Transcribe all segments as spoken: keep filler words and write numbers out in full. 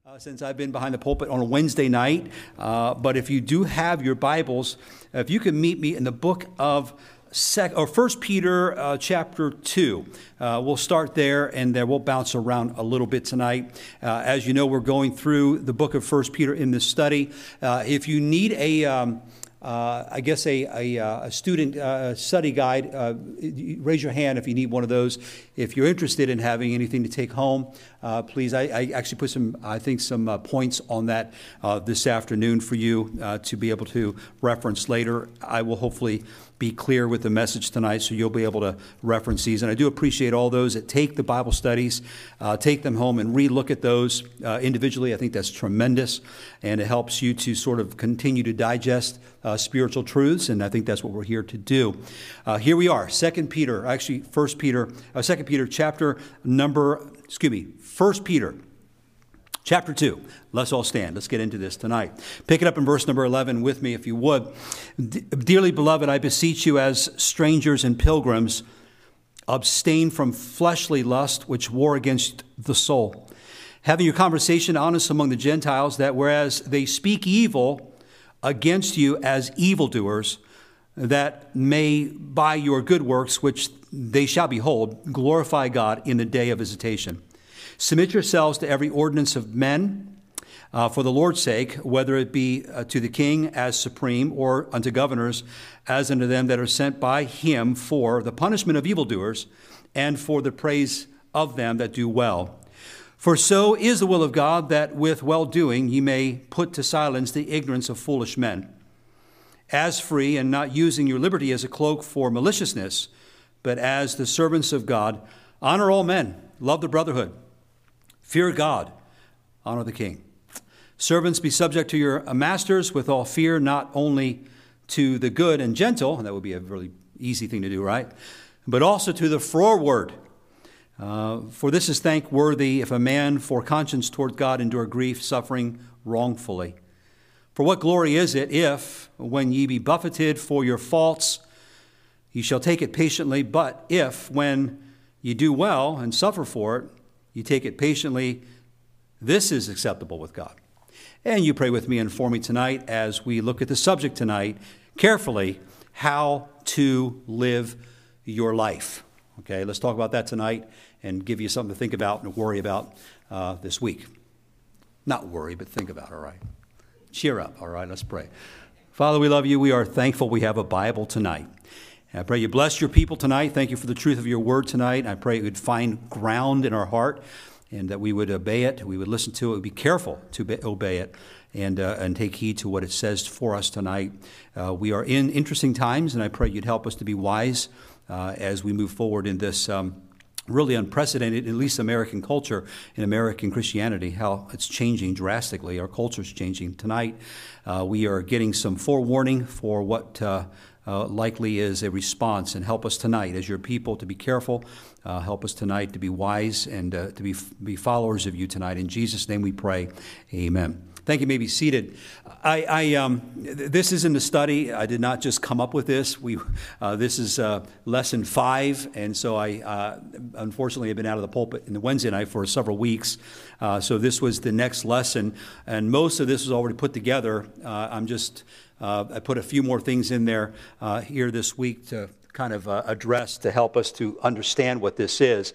Uh, since I've been behind the pulpit on a Wednesday night. Uh, but if you do have your Bibles, if you can meet me in the book of Sec- or First Peter uh, chapter two. Uh, we'll start there, and then we'll bounce around a little bit tonight. Uh, as you know, we're going through the book of First Peter in this study. Uh, if you need a... Um, Uh, I guess a, a, a student uh, study guide, uh, raise your hand if you need one of those. If you're interested in having anything to take home, uh, please, I, I actually put some, I think, some uh, points on that uh, this afternoon for you uh, to be able to reference later. I will hopefully be clear with the message tonight, so you'll be able to reference these. And I do appreciate all those that take the Bible studies, uh, take them home and re-look at those uh, individually. I think that's tremendous, and it helps you to sort of continue to digest uh, spiritual truths, and I think that's what we're here to do. Uh, here we are, Second Peter, actually First Peter, uh, Second Peter, chapter number, excuse me, First Peter. Chapter two. Let's all stand. Let's get into this tonight. Pick it up in verse number eleven with me, if you would. Dearly beloved, I beseech you as strangers and pilgrims, abstain from fleshly lust, which war against the soul. Having your conversation honest among the Gentiles, that whereas they speak evil against you as evildoers, that may by your good works, which they shall behold, glorify God in the day of visitation. Submit yourselves to every ordinance of men uh, for the Lord's sake, whether it be uh, to the king as supreme or unto governors as unto them that are sent by him for the punishment of evildoers and for the praise of them that do well. For so is the will of God, that with well-doing ye may put to silence the ignorance of foolish men. As free, and not using your liberty as a cloak for maliciousness, but as the servants of God, honor all men, love the brotherhood. Fear God, honor the king. Servants, be subject to your masters with all fear, not only to the good and gentle, and that would be a really easy thing to do, right? But also to the froward. Uh, for this is thankworthy if a man for conscience toward God endure grief, suffering wrongfully. For what glory is it if, when ye be buffeted for your faults, ye shall take it patiently, but if, when ye do well and suffer for it, you take it patiently, this is acceptable with God. And you pray with me and for me tonight as we look at the subject tonight carefully, how to live your life. Okay, let's talk about that tonight and give you something to think about and worry about uh, this week. Not worry, but think about, all right? Cheer up, all right? Let's pray. Father, we love you. We are thankful we have a Bible tonight. I pray you bless your people tonight. Thank you for the truth of your word tonight. I pray it would find ground in our heart and that we would obey it. We would listen to it. We'd be careful to be, obey it and uh, and take heed to what it says for us tonight. Uh, we are in interesting times, and I pray you'd help us to be wise uh, as we move forward in this um, really unprecedented, at least American culture and American Christianity, how it's changing drastically. Our culture's changing. Tonight, uh, we are getting some forewarning for what uh, Uh, likely is a response, and help us tonight as your people to be careful. Uh, help us tonight to be wise and uh, to be be followers of you tonight. In Jesus' name we pray, amen. Thank you. You may be seated. I, I um, th- this is in the study. I did not just come up with this. We uh, this is uh, lesson five, and so I uh, unfortunately have been out of the pulpit in the Wednesday night for several weeks. Uh, so this was the next lesson, and most of this was already put together. Uh, I'm just Uh, I put a few more things in there uh, here this week to kind of uh, address, to help us to understand what this is.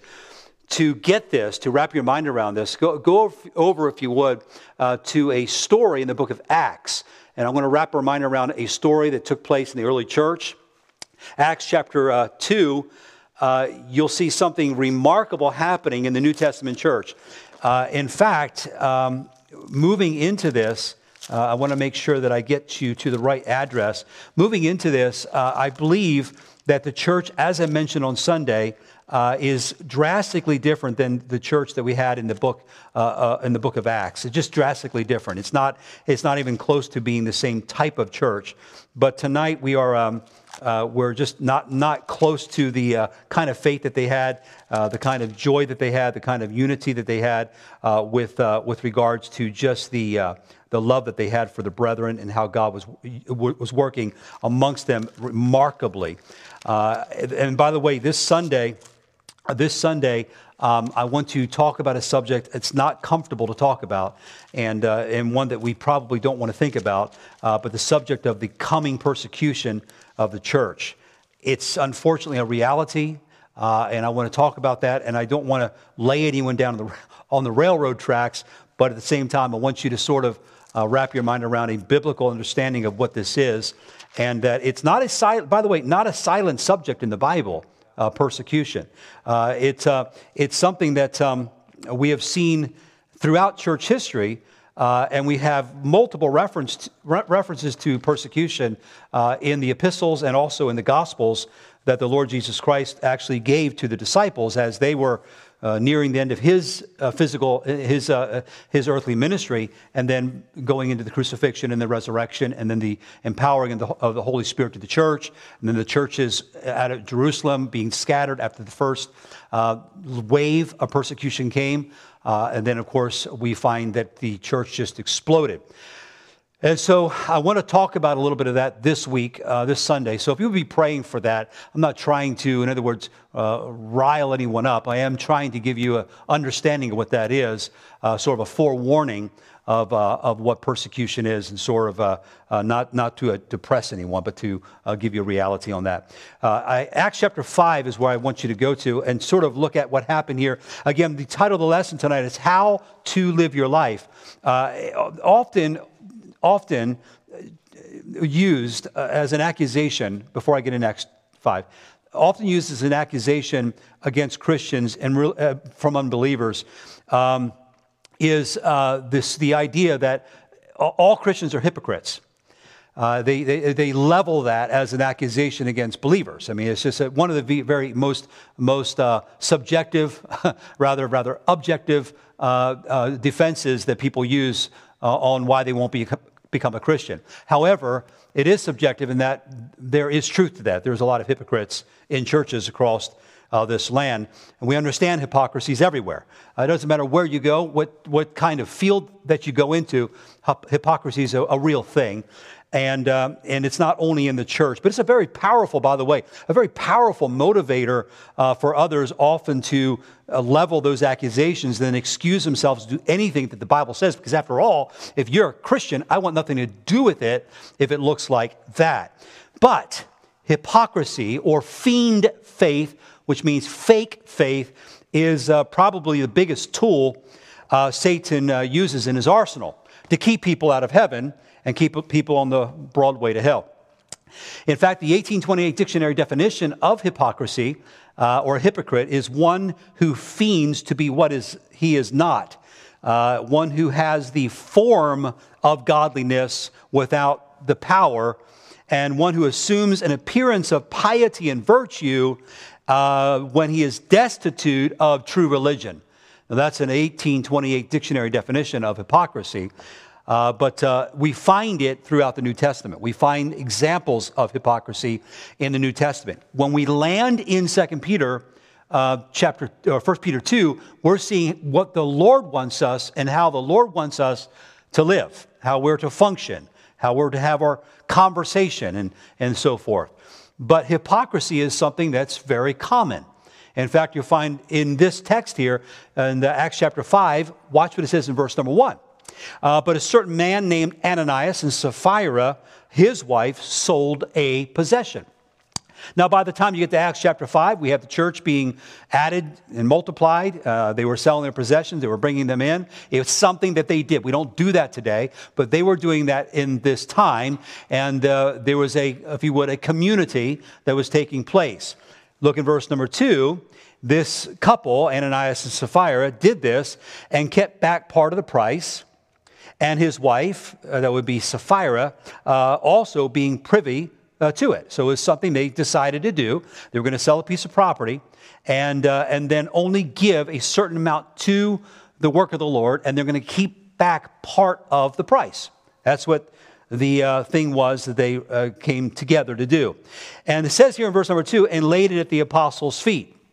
To get this, to wrap your mind around this, go, go over, if you would, uh, to a story in the book of Acts. And I'm going to wrap our mind around a story that took place in the early church. Acts chapter uh, two, uh, you'll see something remarkable happening in the New Testament church. Uh, in fact, um, moving into this, Uh, I want to make sure that I get you to the right address. Moving into this, uh, I believe that the church, as I mentioned on Sunday, uh, is drastically different than the church that we had in the book uh, uh, in the book of Acts. It's just drastically different. It's not. It's not even close to being the same type of church. But tonight we are. Um, Uh, we're just not not close to the uh, kind of faith that they had, uh, the kind of joy that they had, the kind of unity that they had uh, with uh, with regards to just the uh, the love that they had for the brethren and how God was was working amongst them remarkably. Uh, and by the way, this Sunday Uh, This Sunday, um, I want to talk about a subject that's not comfortable to talk about, and uh, and one that we probably don't want to think about, uh, but the subject of the coming persecution of the church. It's unfortunately a reality, uh, and I want to talk about that, and I don't want to lay anyone down on the, on the railroad tracks, but at the same time, I want you to sort of uh, wrap your mind around a biblical understanding of what this is, and that it's not a silent, by the way, not a silent subject in the Bible. Uh, persecution. Uh, it, uh, it's something that um, we have seen throughout church history, uh, and we have multiple reference, re- references to persecution uh, in the epistles and also in the Gospels that the Lord Jesus Christ actually gave to the disciples as they were uh, nearing the end of his uh, physical, his uh, his earthly ministry, and then going into the crucifixion and the resurrection, and then the empowering of the, of the Holy Spirit to the church, and then the churches out of Jerusalem being scattered after the first uh, wave of persecution came, uh, and then of course we find that the church just exploded. And so I want to talk about a little bit of that this week, uh, this Sunday. So if you'll be praying for that, I'm not trying to, in other words, uh, rile anyone up. I am trying to give you an understanding of what that is, uh, sort of a forewarning of uh, of what persecution is, and sort of uh, uh, not not to uh, depress anyone, but to uh, give you a reality on that. Uh, I, Acts chapter five is where I want you to go to and sort of look at what happened here. Again, the title of the lesson tonight is How to Live Your Life. Uh, often. often used uh, as an accusation, before I get into Acts five, often used as an accusation against Christians and uh, from unbelievers, um, is uh, this the idea that all Christians are hypocrites. Uh, they, they they level that as an accusation against believers. I mean, it's just one of the very most most uh, subjective, rather rather objective uh, uh, defenses that people use uh, on why they won't be become a Christian. However, it is subjective in that there is truth to that. There's a lot of hypocrites in churches across uh, this land, and we understand hypocrisies everywhere. Uh, it doesn't matter where you go, what what kind of field that you go into, hypocrisy is a, a real thing. And um, and it's not only in the church, but it's a very powerful, by the way, a very powerful motivator uh, for others often to uh, level those accusations, then excuse themselves to do anything that the Bible says. Because after all, if you're a Christian, I want nothing to do with it if it looks like that. But hypocrisy or feigned faith, which means fake faith, is uh, probably the biggest tool uh, Satan uh, uses in his arsenal to keep people out of heaven and keep people on the broad way to hell. In fact, the eighteen twenty-eight dictionary definition of hypocrisy uh, or a hypocrite is one who feigns to be what is he is not, uh, one who has the form of godliness without the power, and one who assumes an appearance of piety and virtue uh, when he is destitute of true religion. Now, that's an eighteen twenty-eight dictionary definition of hypocrisy. Uh, but uh, we find it throughout the New Testament. We find examples of hypocrisy in the New Testament. When we land in Second Peter, uh, chapter or First Peter two, we're seeing what the Lord wants us and how the Lord wants us to live, how we're to function, how we're to have our conversation, and and so forth. But hypocrisy is something that's very common. In fact, you'll find in this text here in the Acts chapter five. Watch what it says in verse number one. Uh, but a certain man named Ananias and Sapphira, his wife, sold a possession. Now, by the time you get to Acts chapter five, we have the church being added and multiplied. Uh, they were selling their possessions. They were bringing them in. It was something that they did. We don't do that today, but they were doing that in this time. And uh, there was a, if you would, a community that was taking place. Look in verse number two. This couple, Ananias and Sapphira, did this and kept back part of the price. And his wife, uh, that would be Sapphira, uh, also being privy uh, to it. So it was something they decided to do. They were going to sell a piece of property and uh, and then only give a certain amount to the work of the Lord, and they're going to keep back part of the price. That's what the uh, thing was that they uh, came together to do. And it says here in verse number two, and laid it at the apostles' feet.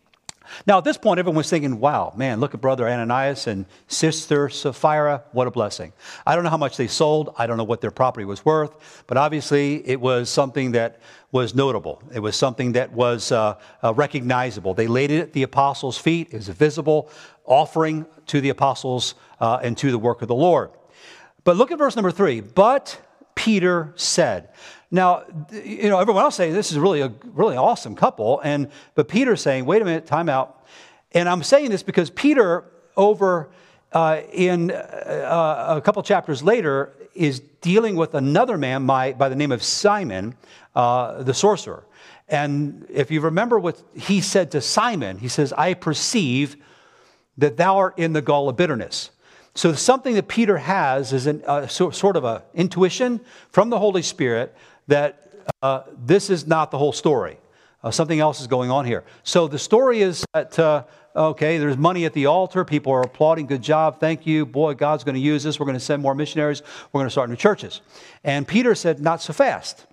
Now, at this point, everyone's thinking, wow, man, look at Brother Ananias and Sister Sapphira. What a blessing. I don't know how much they sold. I don't know what their property was worth. But obviously, it was something that was notable. It was something that was uh, uh, recognizable. They laid it at the apostles' feet. It was a visible offering to the apostles uh, and to the work of the Lord. But look at verse number three. But Peter said. Now, you know, everyone else saying this is really a really awesome couple, and but Peter's saying, wait a minute, time out. And I'm saying this because Peter, over uh, in uh, a couple chapters later, is dealing with another man by, by the name of Simon, uh, the sorcerer. And if you remember what he said to Simon, he says, I perceive that thou art in the gall of bitterness. So something that Peter has is an, uh, so, sort of an intuition from the Holy Spirit that uh, this is not the whole story. Uh, something else is going on here. So the story is that, uh, okay, there's money at the altar. People are applauding. Good job. Thank you. Boy, God's going to use this. We're going to send more missionaries. We're going to start new churches. And Peter said, not so fast.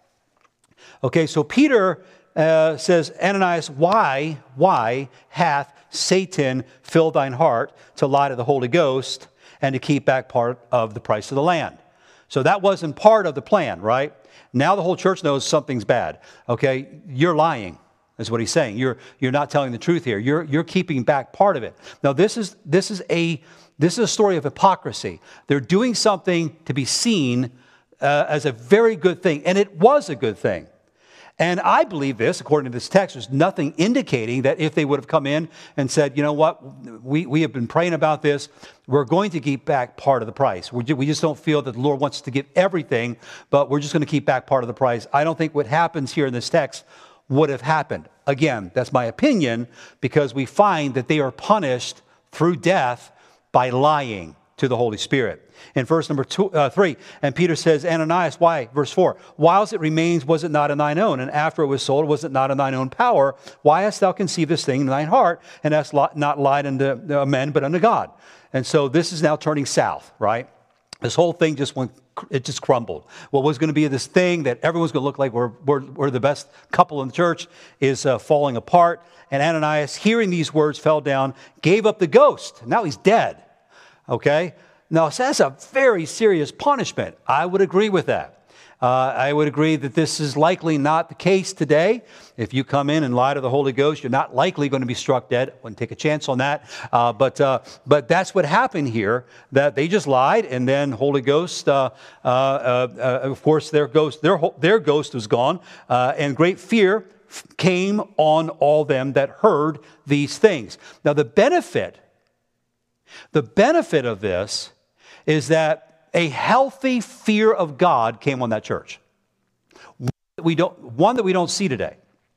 Okay, so Peter uh, says, Ananias, why, why hath Satan filled thine heart to lie to the Holy Ghost and to keep back part of the price of the land? So that wasn't part of the plan, right? Now the whole church knows something's bad. Okay, you're lying, is what he's saying. You're you're not telling the truth here. You're you're keeping back part of it. Now this is this is a this is a story of hypocrisy. They're doing something to be seen uh, as a very good thing, and it was a good thing. And I believe this, according to this text, there's nothing indicating that if they would have come in and said, you know what, we, we have been praying about this, we're going to keep back part of the price. We we just don't feel that the Lord wants us to give everything, but we're just going to keep back part of the price. I don't think what happens here in this text would have happened. Again, that's my opinion, because we find that they are punished through death by lying to the Holy Spirit. In verse number two, uh, three, and Peter says, Ananias, why? Verse four, whilst it remains, was it not in thine own? And after it was sold, was it not in thine own power? Why hast thou conceived this thing in thine heart, and hast not lied unto men, but unto God? And so this is now turning south, right? This whole thing just went, it just crumbled. What was going to be this thing that everyone's going to look like we're, we're, we're the best couple in the church is uh, falling apart. And Ananias, hearing these words, fell down, gave up the ghost. Now he's dead. Okay? Now, so that's a very serious punishment. I would agree with that. Uh, I would agree that this is likely not the case today. If you come in and lie to the Holy Ghost, you're not likely going to be struck dead. I wouldn't take a chance on that. Uh, but uh, but that's what happened here, that they just lied, and then Holy Ghost, uh, uh, uh, of course, their ghost, their, their ghost was gone, uh, and great fear came on all them that heard these things. Now, the benefit, the benefit of this is that a healthy fear of God came on that church. One that we don't, one that we don't see today.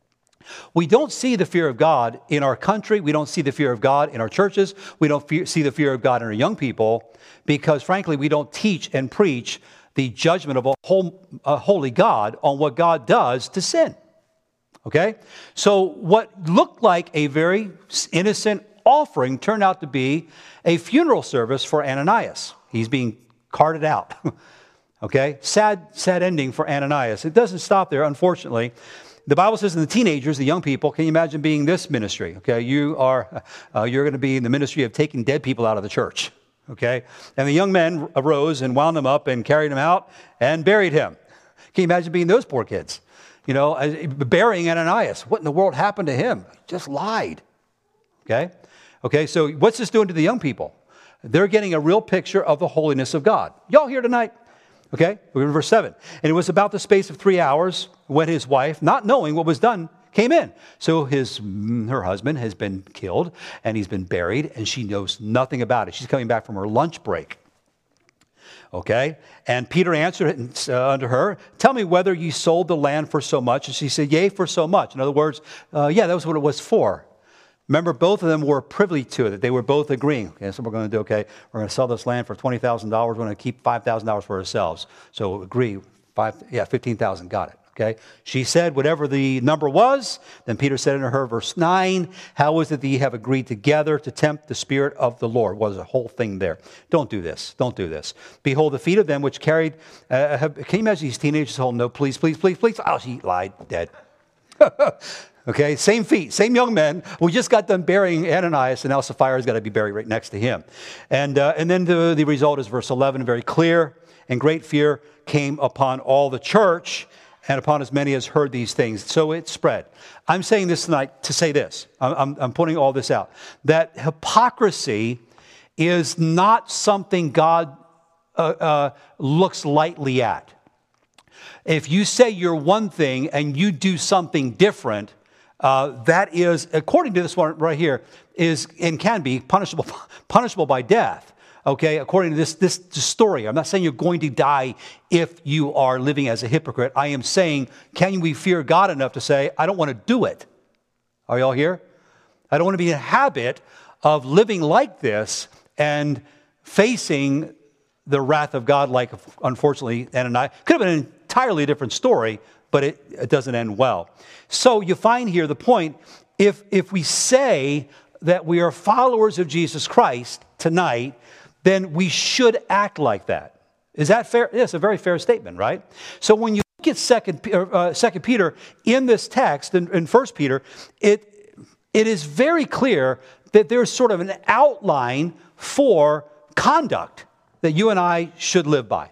We don't see the fear of God in our country. We don't see the fear of God in our churches. We don't fear, see the fear of God in our young people because, frankly, we don't teach and preach the judgment of a, whole, a holy God on what God does to sin. Okay? So what looked like a very innocent offering turned out to be a funeral service for Ananias. He's being carted out. Okay? Sad, sad ending for Ananias. It doesn't stop there, unfortunately. The Bible says in the teenagers, the young people, can you imagine being this ministry? Okay? You are, uh, you're going to be in the ministry of taking dead people out of the church. Okay? And the young men arose and wound them up and carried him out and buried him. Can you imagine being those poor kids? You know, burying Ananias. What in the world happened to him? He just lied. Okay? Okay, so what's this doing to the young people? They're getting a real picture of the holiness of God. Y'all here tonight? Okay, we're in verse seven. And it was about the space of three hours when his wife, not knowing what was done, came in. So his her husband has been killed, and he's been buried, and she knows nothing about it. She's coming back from her lunch break. Okay, and Peter answered uh, unto her, tell me whether you sold the land for so much. And she said, yea, for so much. In other words, uh, yeah, that was what it was for. Remember, both of them were privy to it. They were both agreeing. Okay, so we're going to do, okay, we're going to sell this land for twenty thousand dollars. We're going to keep five thousand dollars for ourselves. So agree, five, yeah, fifteen thousand dollars, got it. Okay, she said whatever the number was. Then Peter said unto her, verse nine, how is it that ye have agreed together to tempt the Spirit of the Lord? Was a whole thing there. Don't do this. Don't do this. Behold, the feet of them which carried, uh, have, can you imagine these teenagers holding, no, please, please, please, please. Oh, she lied, dead. Okay, same feet, same young men. We just got done burying Ananias, and now Sapphira's got to be buried right next to him. And uh, and then the, the result is verse eleven, very clear. And great fear came upon all the church, and upon as many as heard these things. So it spread. I'm saying this tonight to say this. I'm, I'm, I'm putting all this out. That hypocrisy is not something God uh, uh, looks lightly at. If you say you're one thing and you do something different, uh, that is, according to this one right here, is and can be punishable, punishable by death. Okay, according to this, this story, I'm not saying you're going to die if you are living as a hypocrite. I am saying, can we fear God enough to say, I don't want to do it? Are y'all here? I don't want to be in a habit of living like this and facing the wrath of God like, unfortunately, Ananias. Could have been an entirely different story, but it, it doesn't end well. So you find here the point, if, if we say that we are followers of Jesus Christ tonight, then we should act like that. Is that fair? Yes, a very fair statement, right? So when you look at Second, uh, Second Peter in this text, in, in First Peter, it it is very clear that there's sort of an outline for conduct that you and I should live by.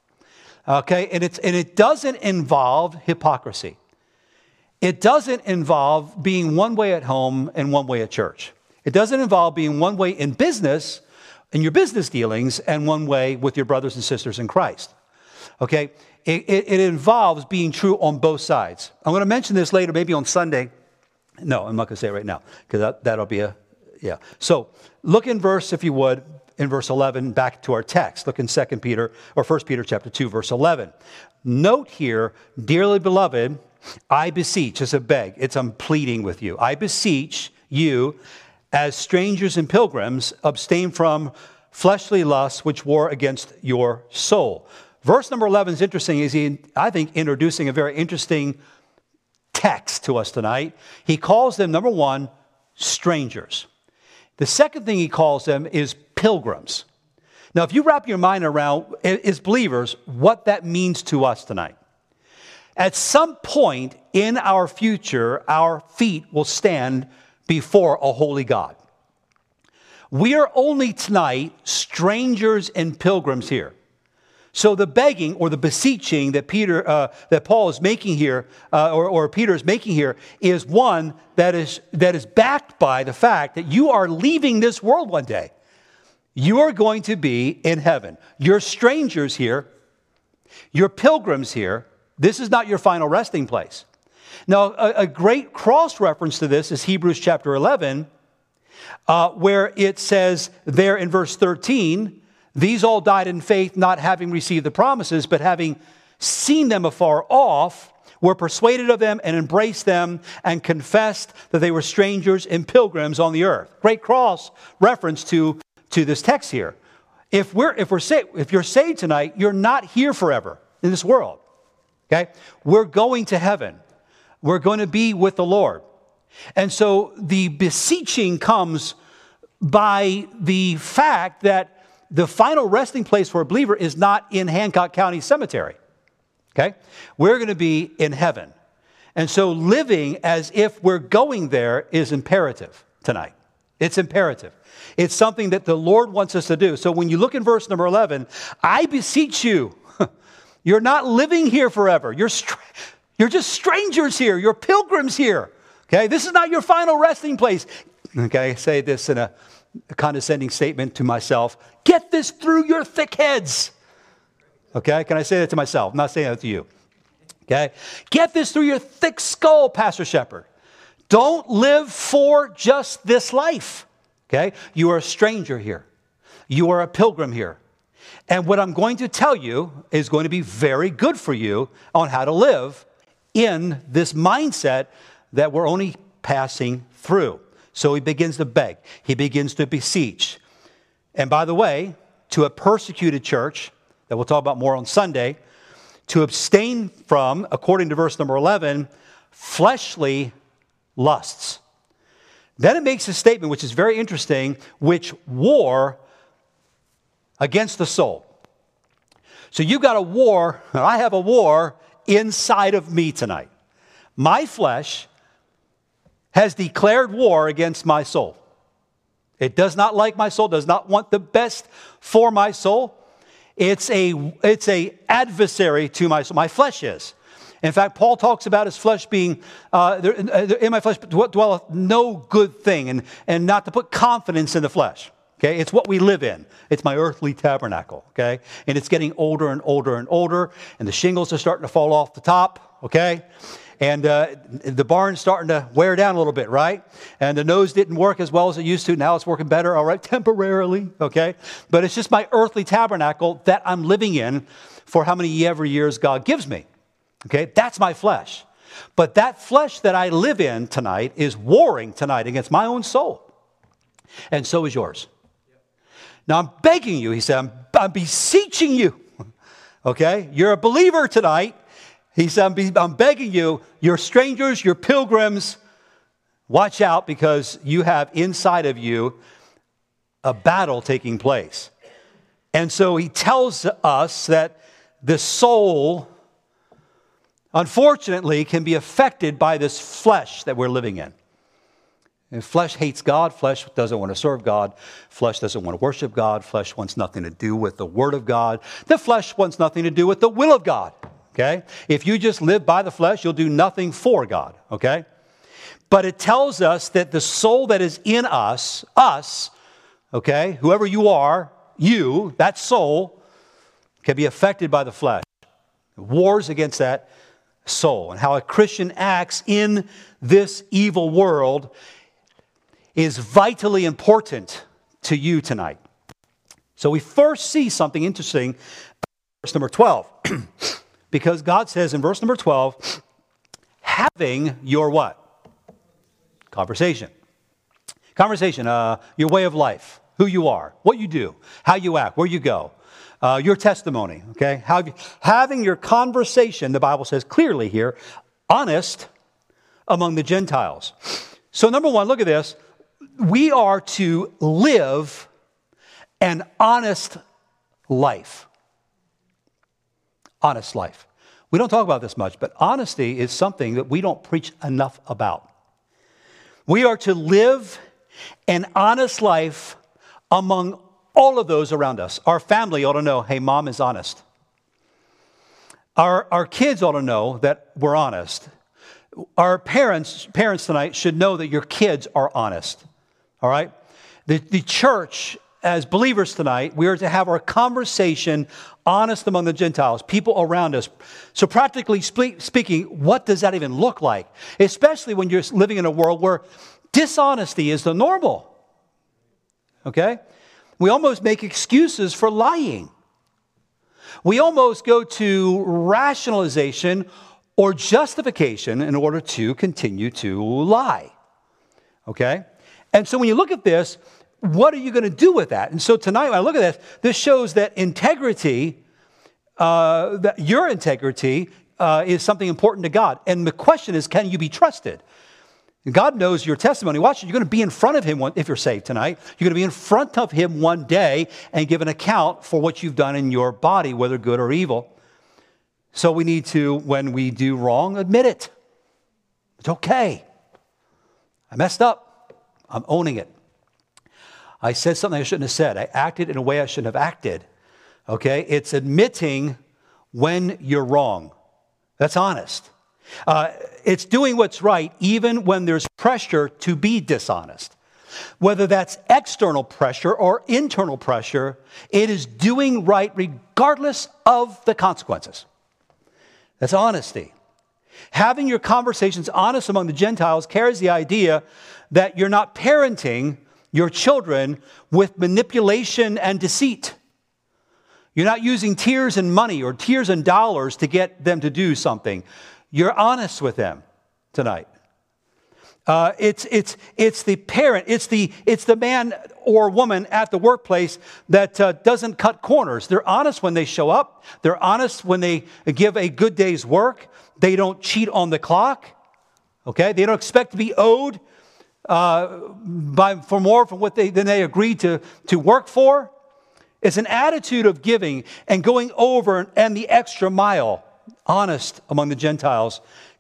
Okay, and it's and it doesn't involve hypocrisy. It doesn't involve being one way at home and one way at church. It doesn't involve being one way in business, in your business dealings, and one way with your brothers and sisters in Christ. Okay? It, it, it involves being true on both sides. I'm going to mention this later, maybe on Sunday. No, I'm not going to say it right now, because that, that'll be a, yeah. So look in verse, if you would, in verse eleven, back to our text. Look in Second Peter, or First Peter chapter two, verse eleven. Note here, dearly beloved, I beseech, it's a beg, it's I'm pleading with you. I beseech you, as strangers and pilgrims, abstain from fleshly lusts which war against your soul. Verse number eleven is interesting. Is he, I think, introducing a very interesting text to us tonight. He calls them, number one, strangers. The second thing he calls them is pilgrims. Now, if you wrap your mind around, as believers, what that means to us tonight. At some point in our future, our feet will stand before a holy God. We are only tonight strangers and pilgrims here. So the begging or the beseeching that Peter, uh, that Paul is making here, uh, or, or Peter is making here, is one that is that is backed by the fact that you are leaving this world one day. You are going to be in heaven. You're strangers here. You're pilgrims here. This is not your final resting place. Now, a, a great cross-reference to this is Hebrews chapter eleven, uh, where it says there in verse thirteen, these all died in faith, not having received the promises, but having seen them afar off, were persuaded of them and embraced them and confessed that they were strangers and pilgrims on the earth. Great cross reference to, to this text here. If we're if we're sa- if you're saved tonight, you're not here forever in this world. Okay? We're going to heaven. We're going to be with the Lord. And so the beseeching comes by the fact that the final resting place for a believer is not in Hancock County Cemetery. Okay? We're going to be in heaven. And so living as if we're going there is imperative tonight. It's imperative. It's something that the Lord wants us to do. So when you look in verse number eleven, I beseech you, you're not living here forever. You're str- You're just strangers here. You're pilgrims here. Okay? This is not your final resting place. Okay? I say this in a condescending statement to myself. Get this through your thick heads. Okay? Can I say that to myself? I'm not saying that to you. Okay? Get this through your thick skull, Pastor Shepherd. Don't live for just this life. Okay? You are a stranger here. You are a pilgrim here. And what I'm going to tell you is going to be very good for you on how to live in this mindset that we're only passing through. So he begins to beg. He begins to beseech. And by the way, to a persecuted church, that we'll talk about more on Sunday, to abstain from, according to verse number eleven, fleshly lusts. Then it makes a statement which is very interesting, which war against the soul. So you've got a war, and I have a war inside of me tonight. My flesh has declared war against my soul. It does not like my soul, does not want the best for my soul. It's a, it's a adversary to my soul. My flesh is. In fact, Paul talks about his flesh being, uh, there, in my flesh dwelleth no good thing, and, and not to put confidence in the flesh. Okay, it's what we live in. It's my earthly tabernacle, okay? And it's getting older and older and older, and the shingles are starting to fall off the top, okay? And uh, the barn's starting to wear down a little bit, right? And the nose didn't work as well as it used to. Now it's working better, all right, temporarily, okay? But it's just my earthly tabernacle that I'm living in for how many ever years God gives me, okay? That's my flesh. But that flesh that I live in tonight is warring tonight against my own soul. And so is yours. Now, I'm begging you, he said, I'm, I'm beseeching you, okay? You're a believer tonight. He said, I'm, be, I'm begging you, you're strangers, you're pilgrims. Watch out, because you have inside of you a battle taking place. And so he tells us that the soul, unfortunately, can be affected by this flesh that we're living in. And flesh hates God. Flesh doesn't want to serve God. Flesh doesn't want to worship God. Flesh wants nothing to do with the Word of God. The flesh wants nothing to do with the will of God. Okay? If you just live by the flesh, you'll do nothing for God. Okay? But it tells us that the soul that is in us, us, okay, whoever you are, you, that soul, can be affected by the flesh. Wars against that soul. And how a Christian acts in this evil world is vitally important to you tonight. So we first see something interesting, verse number twelve. Because God says in verse number twelve, having your what? Conversation. Conversation, uh, your way of life, who you are, what you do, how you act, where you go, uh, your testimony, okay? How, having your conversation, the Bible says clearly here, honest among the Gentiles. So number one, look at this. We are to live an honest life. Honest life. We don't talk about this much, but honesty is something that we don't preach enough about. We are to live an honest life among all of those around us. Our family ought to know, hey, mom is honest. Our, our kids ought to know that we're honest. Our parents, parents tonight should know that your kids are honest. All right? The, the church, as believers tonight, we are to have our conversation honest among the Gentiles, people around us. So practically spe- speaking, what does that even look like? Especially when you're living in a world where dishonesty is the normal. Okay? We almost make excuses for lying. We almost go to rationalization or justification in order to continue to lie. Okay? And so when you look at this, what are you going to do with that? And so tonight, when I look at this, this shows that integrity, uh, that your integrity uh, is something important to God. And the question is, can you be trusted? God knows your testimony. Watch it. You're going to be in front of him one, if you're saved tonight. You're going to be in front of him one day and give an account for what you've done in your body, whether good or evil. So we need to, when we do wrong, admit it. It's okay. I messed up. I'm owning it. I said something I shouldn't have said. I acted in a way I shouldn't have acted. Okay? It's admitting when you're wrong. That's honest. Uh, it's doing what's right even when there's pressure to be dishonest. Whether that's external pressure or internal pressure, it is doing right regardless of the consequences. That's honesty. Having your conversations honest among the Gentiles carries the idea that you're not parenting your children with manipulation and deceit. You're not using tears and money or tears and dollars to get them to do something. You're honest with them tonight. Uh, it's it's it's the parent, it's the it's the man or woman at the workplace that uh, doesn't cut corners. They're honest when they show up. They're honest when they give a good day's work. They don't cheat on the clock. Okay, they don't expect to be owed uh, by for more from what they than they agreed to to work for. It's an attitude of giving and going over and the extra mile. Honest among the Gentiles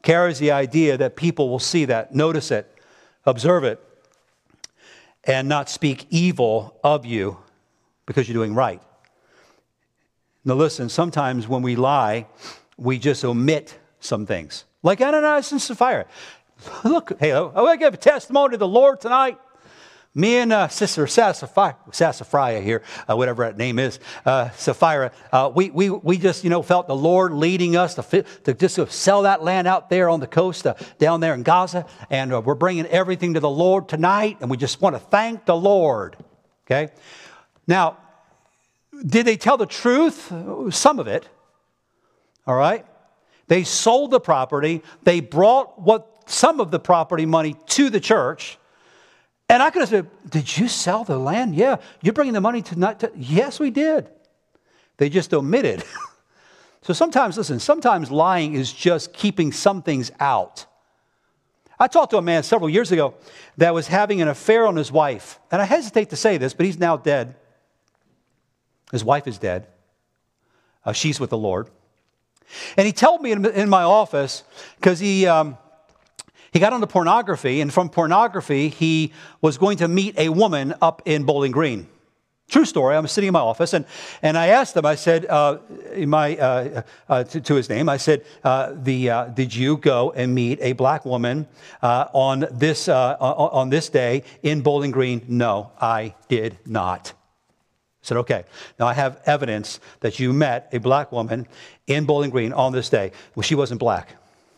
carries the idea that people will see that, notice it, observe it, and not speak evil of you because you're doing right. Now listen, sometimes when we lie, we just omit some things. Like Ananias and Sapphira. Look, hey, oh, I give a testimony to the Lord tonight. Me and uh, Sister Sapphira, Sapphira here, uh, whatever that name is, uh, Sapphira, uh, we, we, we just, you know, felt the Lord leading us to, to just sell that land out there on the coast, uh, down there in Gaza. And uh, we're bringing everything to the Lord tonight. And we just want to thank the Lord. Okay. Now, did they tell the truth? Some of it. All right. They sold the property. They brought what some of the property money to the church. And I could have said, did you sell the land? Yeah. You're bringing the money to not to... Yes, we did. They just omitted. So sometimes, listen, sometimes lying is just keeping some things out. I talked to a man several years ago that was having an affair on his wife. And I hesitate to say this, but he's now dead. His wife is dead. Uh, she's with the Lord. And he told me in, in my office, because he... Um, He got into pornography, and from pornography, he was going to meet a woman up in Bowling Green. True story. I was sitting in my office, and, and I asked him, I said, uh, in my, uh, uh, to, to his name, I said, uh, the, uh, did you go and meet a black woman uh, on, this, uh, on this day in Bowling Green? No, I did not. I said, okay. Now, I have evidence that you met a black woman in Bowling Green on this day. Well, she wasn't black.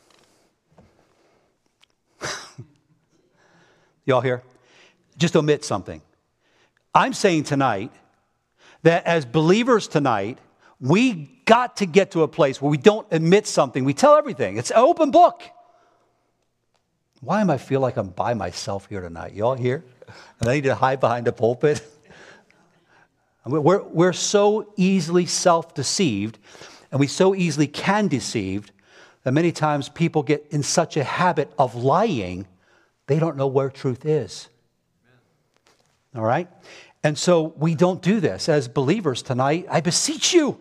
Y'all hear? Just omit something. I'm saying tonight that as believers tonight, we got to get to a place where we don't omit something. We tell everything. It's an open book. Why am I feel like I'm by myself here tonight? Y'all here? And I need to hide behind a pulpit. We're, we're so easily self-deceived, and we so easily can deceive, that many times people get in such a habit of lying, they don't know where truth is. All right? And so we don't do this. As believers tonight, I beseech you,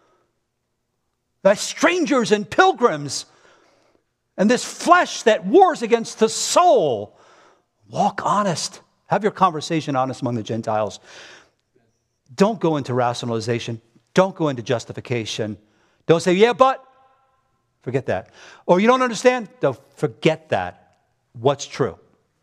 as strangers and pilgrims, and this flesh that wars against the soul, walk honest. Have your conversation honest among the Gentiles. Don't go into rationalization. Don't go into justification. Don't say, yeah, but. Forget that. Or you don't understand? Don't forget that. What's true?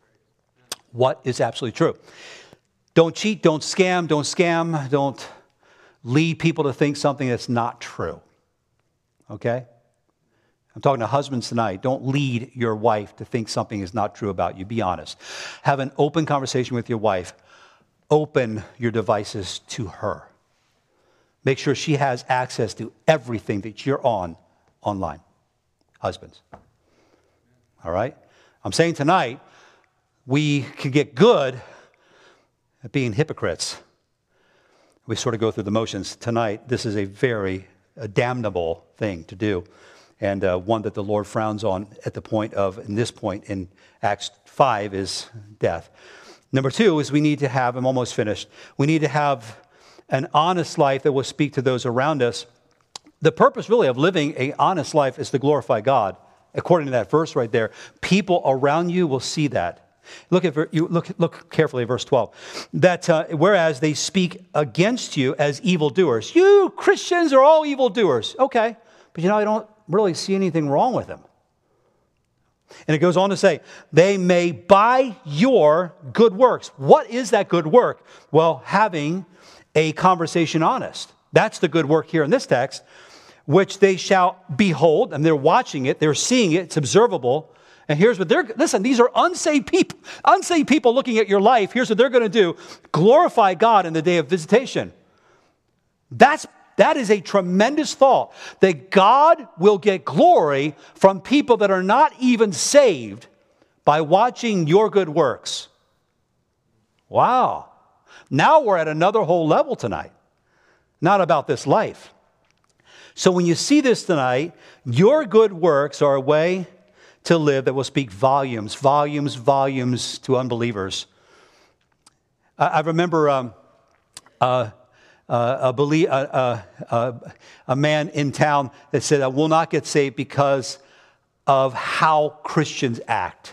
What is absolutely true? Don't cheat, don't scam, don't scam, don't lead people to think something that's not true. Okay? I'm talking to husbands tonight. Don't lead your wife to think something is not true about you. Be honest. Have an open conversation with your wife. Open your devices to her. Make sure she has access to everything that you're on online. Husbands. All right? I'm saying tonight, we can get good at being hypocrites. We sort of go through the motions. Tonight, this is a very a damnable thing to do, and uh, one that the Lord frowns on at the point of, in this point in Acts five, is death. Number two is we need to have, I'm almost finished, we need to have an honest life that will speak to those around us. The purpose really of living an honest life is to glorify God. According to that verse right there, people around you will see that. Look at you look look carefully at verse twelve. That uh, whereas they speak against you as evildoers, you Christians are all evildoers. Okay, but you know I don't really see anything wrong with them. And it goes on to say, they may buy your good works. What is that good work? Well, having a conversation honest. That's the good work here in this text. Which they shall behold, and they're watching it, they're seeing it, it's observable. And here's what they're, listen, these are unsaved people, unsaved people looking at your life. Here's what they're going to do. Glorify God in the day of visitation. That's, that is a tremendous thought, that God will get glory from people that are not even saved by watching your good works. Wow. Now we're at another whole level tonight. Not about this life. So when you see this tonight, your good works are a way to live that will speak volumes, volumes, volumes to unbelievers. I, I remember um, uh, uh, a, belie- uh, uh, uh, a man in town that said, I will not get saved because of how Christians act.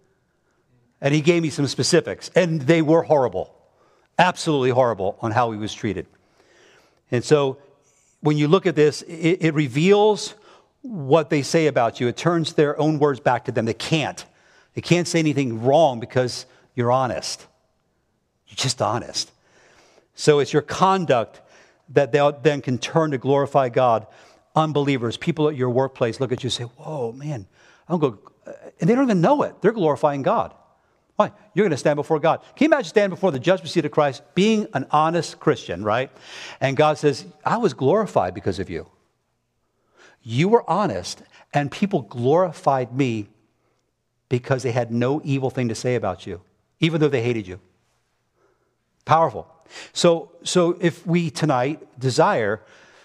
And he gave me some specifics, and they were horrible, absolutely horrible on how he was treated. And so when you look at this, it, it reveals what they say about you. It turns their own words back to them. They can't. They can't say anything wrong because you're honest. You're just honest. So it's your conduct that they then can turn to glorify God. Unbelievers, people at your workplace look at you and say, whoa, man, I don't go, and they don't even know it. They're glorifying God. Why? You're going to stand before God. Can you imagine standing before the judgment seat of Christ, being an honest Christian, right? And God says, I was glorified because of you. You were honest, and people glorified me because they had no evil thing to say about you, even though they hated you. Powerful. So, so if we tonight desire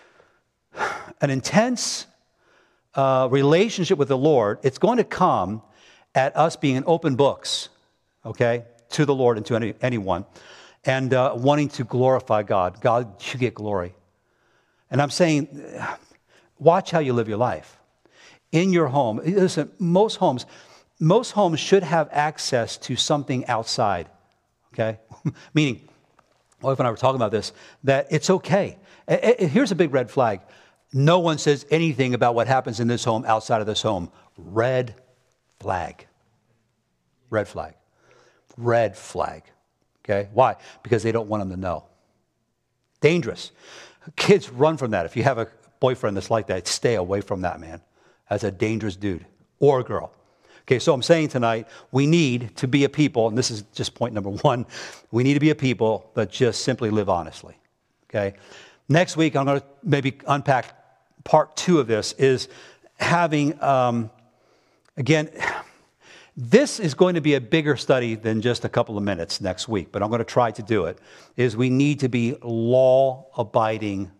an intense uh, relationship with the Lord, it's going to come at us being open books, okay, to the Lord and to any, anyone, and uh, wanting to glorify God. God should get glory. And I'm saying, watch how you live your life. In your home, listen, most homes, most homes should have access to something outside, okay? Meaning, my wife and I were talking about this, that it's okay. Here's a big red flag. No one says anything about what happens in this home outside of this home. Red flag. Red flag. Red flag. Okay? Why? Because they don't want them to know. Dangerous. Kids run from that. If you have a boyfriend that's like that, stay away from that, man. That's a dangerous dude or girl. Okay, so I'm saying tonight, we need to be a people, and this is just point number one, we need to be a people that just simply live honestly, okay? Next week, I'm going to maybe unpack part two of this, is having, um, again, this is going to be a bigger study than just a couple of minutes next week, but I'm going to try to do it, is we need to be law-abiding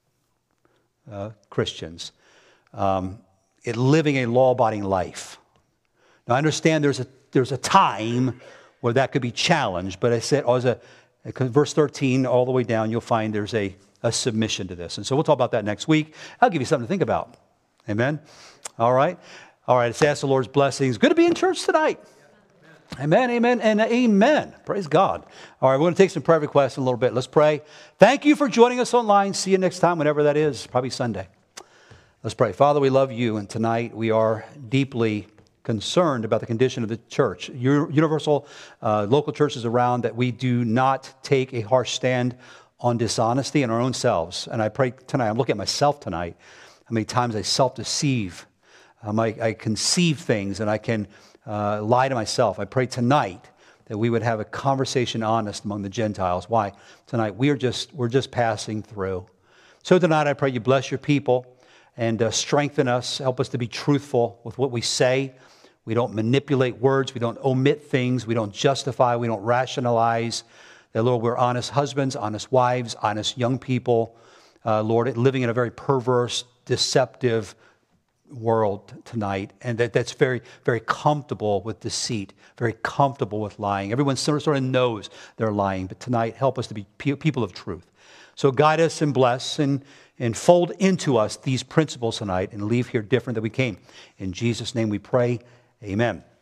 uh, Christians, um, it, living a law-abiding life. Now, I understand there's a there's a time where that could be challenged, but I said, oh, as a, verse thirteen all the way down, you'll find there's a, a submission to this. And so we'll talk about that next week. I'll give you something to think about. Amen? All right? All right, let's ask the Lord's blessings. Good to be in church tonight. Amen, amen, and amen. Praise God. All right, we're going to take some prayer requests in a little bit. Let's pray. Thank you for joining us online. See you next time, whenever that is, probably Sunday. Let's pray. Father, we love you, and tonight we are deeply concerned about the condition of the church. Universal, uh, local churches around, that we do not take a harsh stand on dishonesty in our own selves. And I pray tonight, I'm looking at myself tonight, how many times I self-deceive. Um, I, I conceive things and I can uh, lie to myself. I pray tonight that we would have a conversation honest among the Gentiles. Why? Tonight, we are just, we're just passing through. So tonight, I pray you bless your people and uh, strengthen us. Help us to be truthful with what we say. We don't manipulate words. We don't omit things. We don't justify. We don't rationalize. That, Lord, we're honest husbands, honest wives, honest young people. Uh, Lord, living in a very perverse, deceptive world tonight. And that, that's very, very comfortable with deceit, very comfortable with lying. Everyone sort of knows they're lying. But tonight, help us to be people of truth. So guide us and bless and, and fold into us these principles tonight and leave here different than we came. In Jesus' name we pray. Amen.